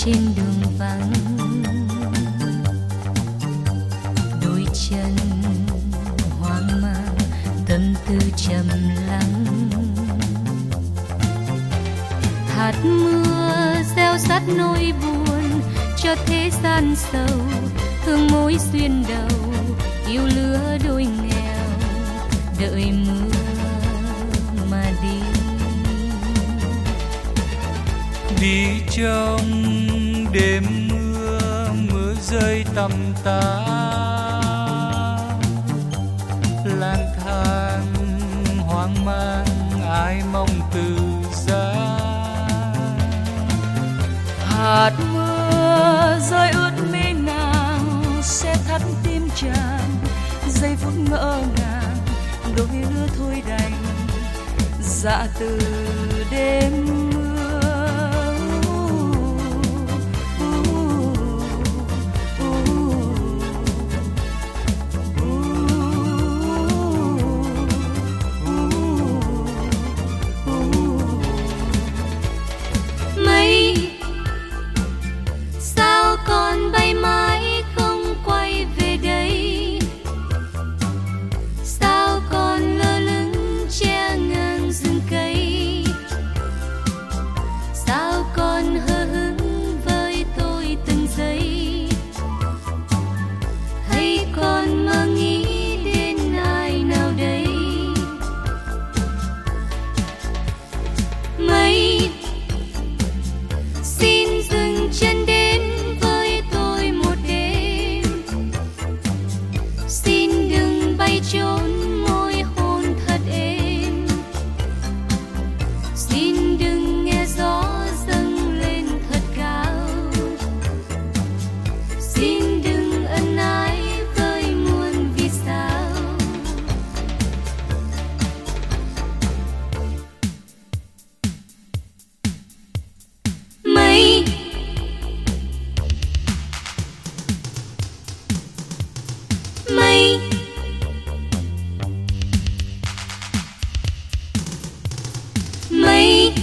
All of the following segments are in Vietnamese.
trên đường vắng, đôi chân hoang mang, tâm tư trầm lắng. Hạt mưa gieo rắt nỗi buồn cho thế gian sầu, thương mối duyên đầu, yêu lứa đôi nghèo, đợi mưa mà đi. Đi trong đêm mưa, mưa rơi tầm tã, lang thang hoang mang ai mong từ giá. Hạt mưa rơi ướt mi nàng sẽ thắt tim chàng, giây phút ngỡ ngàng đôi lứa thôi đành dạ từ đêm mưa. Mây sao còn bay mãi không quay về đây, sao còn lơ lửng che ngang rừng cây, sao còn hờ hững với tôi từng giây, hay còn mơ nghĩ đến ai nào đây. Mây xin dừng chân đến với tôi một đêm, xin đừng bay trốn môi hôn thật êm, xin đừng nghe gió dâng lên thật cao, xin đừng ân ái với muôn vì sao. Mây mây mây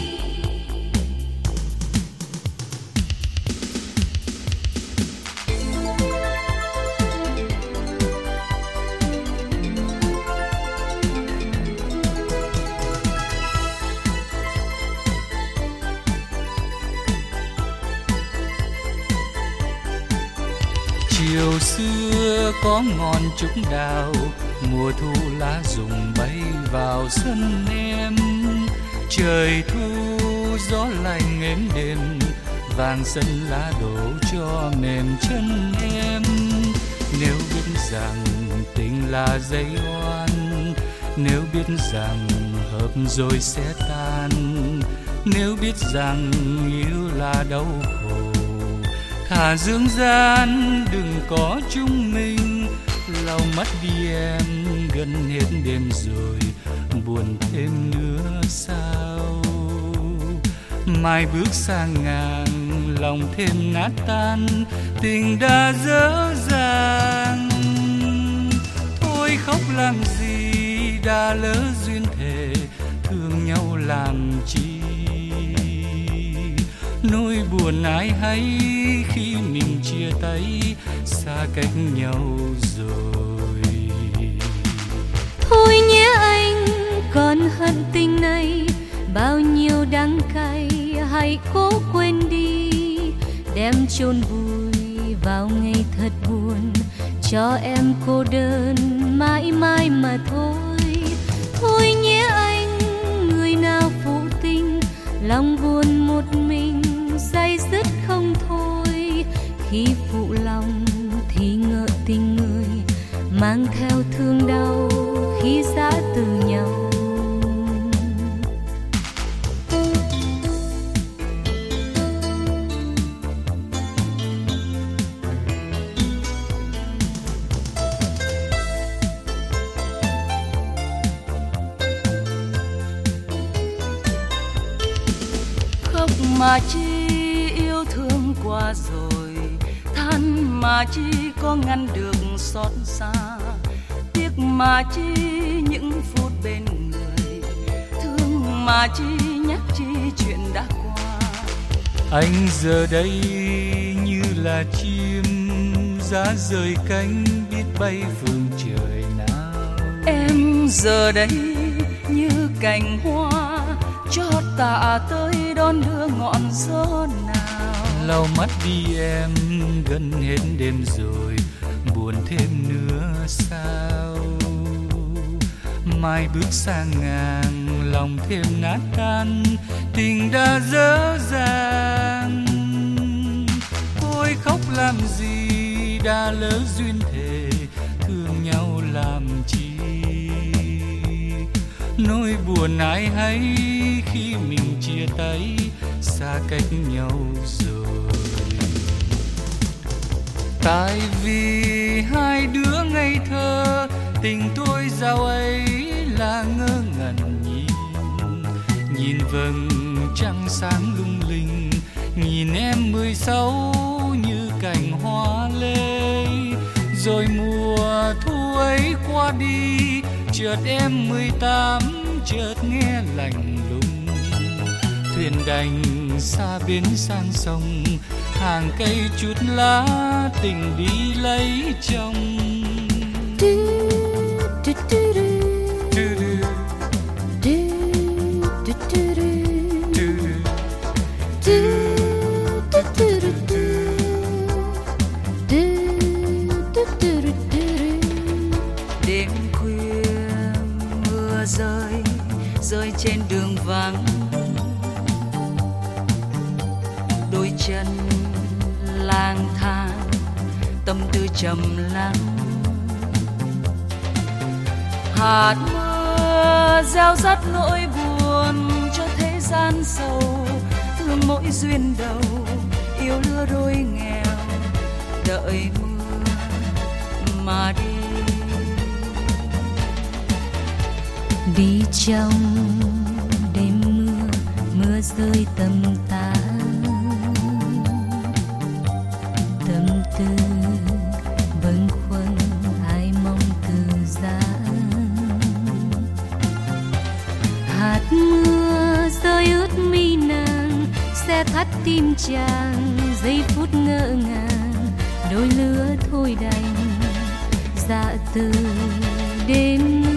Chiều xưa có ngọn trúc đào, mùa thu lá rụng bay vào sân em. Trời thu gió lạnh êm đềm, vàng sân lá đổ cho mềm chân em. Nếu biết rằng tình là dây oan, nếu biết rằng hợp rồi sẽ tan, nếu biết rằng yêu là đau khổ, thà dương gian đừng có chúng mình. Lòng mất đi em gần hết đêm rồi, buồn thêm nữa sao? Mai bước sang ngàn, lòng thêm nát tan, tình đã dở dàng. Thôi khóc làm gì, đã lỡ duyên thề, thương nhau làm chi? Nỗi buồn ai hay khi mình chia tay, xa cách nhau rồi. Thôi nhé anh, còn hận tình này, bao nhiêu đắng cay, hãy cố quên đi, đem chôn vùi vào ngày thật buồn, cho em cô đơn mãi mãi mà thôi. Thôi nhé anh, người nào phụ tình, lòng buồn một mình day dứt không thôi. Khi phụ lòng thì ngỡ tình người, mang theo thương đau khi giã từ nhau. Khóc mà chi yêu thương qua rồi, than mà chi có ngăn được xót xa, tiếc mà chi những phút bên người, thương mà chi nhắc chi chuyện đã qua. Anh giờ đây như là chim giá rời cánh biết bay phương trời nào. Em giờ đây như cành hoa cho tạ tới đón đưa ngọn gió nào. Lau mắt đi em, gần hết đêm rồi, buồn thêm nữa sao? Mai bước sang ngàn, lòng thêm nát tan, tình đã dở dàng. Thôi khóc làm gì, đã lỡ duyên thề, thương nhau làm chi? Nỗi buồn ai hay khi mình chia tay, xa cách nhau rồi. Tại vì hai đứa ngây thơ, tình tôi dạo ấy là ngơ ngẩn nhìn vầng trăng sáng lung linh, nhìn em 16 như cành hoa lê. Rồi mùa thu ấy qua đi, chợt em 18 chợt nghe lạnh lùng. Thuyền đành xa bến sang sông, hàng cây chút lá tình đi lấy chồng. Đêm khuya mưa rơi trên đường vắng, đôi chân lang thang tâm tư trầm lắng. Hạt mưa gieo rắt nỗi buồn cho thế gian sầu, thương mỗi duyên đầu yêu lứa đôi nghèo, đợi mưa mà đi. Đi trong đêm mưa, mưa rơi tầm tã, tâm tư bâng khuâng ai mong từ giá. Hạt mưa rơi ướt mi nàng, sẽ thắt tim chàng giây phút ngỡ ngàng. Đôi lứa thôi đành dạ từ đêm mưa.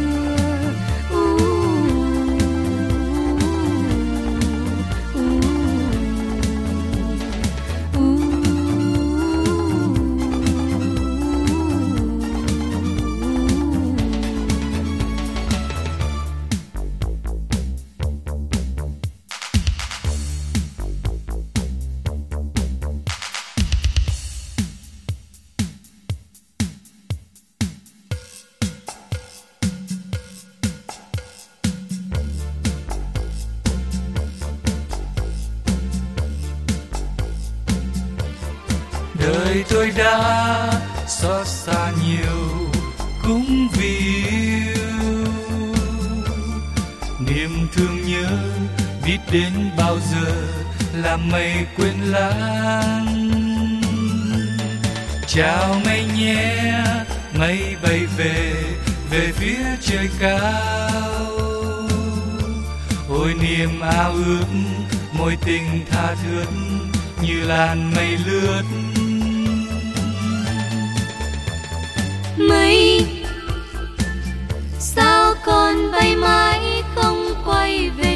Đời tôi đã xót xa nhiều cũng vì yêu, niềm thương nhớ biết đến bao giờ làm mây quên lãng. Chào mây nhé, mây bay về phía trời cao. Ôi niềm ao ước mối tình tha thướt như làn mây lướt. Mây sao còn bay mãi không quay về,